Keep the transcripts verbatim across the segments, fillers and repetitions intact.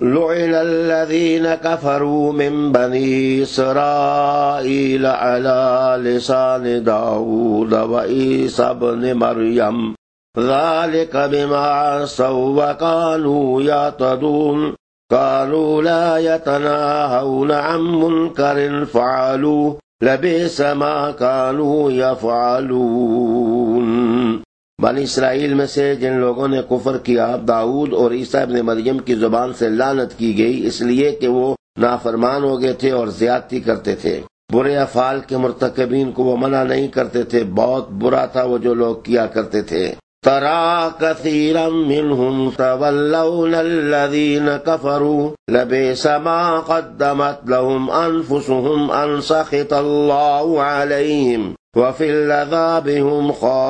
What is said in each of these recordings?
لعن الذين كفروا من بني إسرائيل على لسان داود وعيسى ابن مريم ذلك بما عصوا وكانوا يعتدون كانوا لا يتناهون عن منكر فعلوه لبئس ما كانوا يفعلون۔ بنی اسرائیل میں سے جن لوگوں نے کفر کیا داؤد اور عیسیٰ ابن مریم کی زبان سے لعنت کی گئی، اس لیے کہ وہ نافرمان ہو گئے تھے اور زیادتی کرتے تھے۔ برے افعال کے مرتکبین کو وہ منع نہیں کرتے تھے، بہت برا تھا وہ جو لوگ کیا کرتے تھے۔ ترى كثيرا منهم تولون الذين كفروا لبئس ما قدمت لهم أنفسهم أن سخط الله عليهم وفي العذاب هم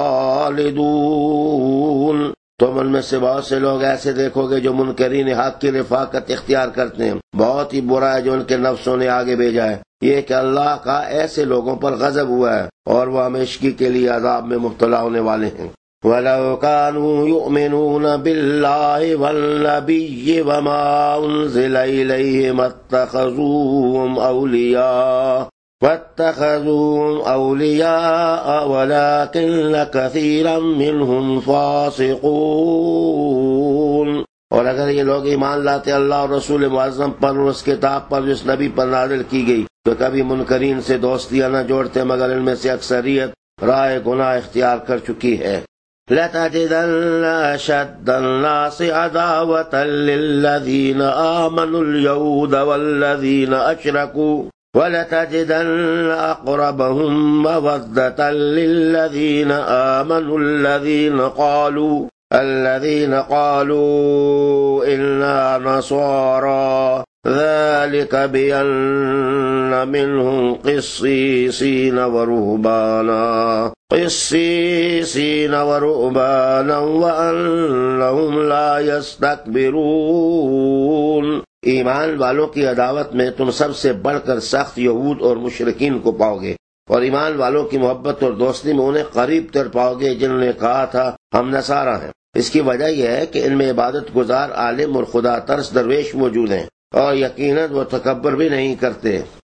خالدون۔ تم ان میں سے بہت سے لوگ ایسے دیکھو گے جو منکرین حق کی رفاقت اختیار کرتے ہیں، بہت ہی برا ہے جو ان کے نفسوں نے آگے بھیجا ہے، یہ کہ اللہ کا ایسے لوگوں پر غضب ہوا ہے اور وہ ہمیشگی کے لیے عذاب میں مبتلا ہونے والے ہیں۔ وَلَوْ كَانُوا يُؤْمِنُونَ بِاللَّهِ وَالنَّبِيِّ وَمَا أُنزِلَ إِلَيْهِمْ اتَّخَذُوهُمْ أَوْلِيَاءَ وَاتَّخَذُوهُمْ أَوْلِيَاءَ وَلَكِنَّ كَثِيرًا مِّنْهُمْ فَاسِقُونَ۔ اور اگر یہ لوگ ایمان لاتے اللہ اور رسول معظم پر اور اس کتاب پر جو اس نبی پر نازل کی گئی تو کبھی منکرین سے دوستیاں نہ جوڑتے، مگر ان میں سے اکثریت راہ گناہ اختیار کر چکی ہے۔ لَتَجِدَنَّ أَشَدَّ النَّاسِ عَدَاوَةً لِّلَّذِينَ آمَنُوا الْيَهُودَ وَالَّذِينَ أَشْرَكُوا وَلَتَجِدَنَّ أَقْرَبَهُم مَّوَدَّةً لِّلَّذِينَ آمَنُوا الَّذِينَ قَالُوا الَّذِينَ قَالُوا إِنَّا نَصَارَىٰ ذَلِكَ بِأَنَّ مِنْهُمْ قِسِّيسِينَ وَرُهْبَانًا قِسِّيسِينَ وَرُهْبَانًا وَأَنَّهُمْ لَا يَسْتَكْبِرُونَ۔ ایمان والوں کی عداوت میں تم سب سے بڑھ کر سخت یہود اور مشرکین کو پاؤ گے، اور ایمان والوں کی محبت اور دوستی میں انہیں قریب تر پاؤ گے جنہوں نے کہا تھا ہم نصارہ ہیں۔ اس کی وجہ یہ ہے کہ ان میں عبادت گزار عالم اور خدا ترس درویش موجود ہیں، اور یقیناً وہ تکبر بھی نہیں کرتے۔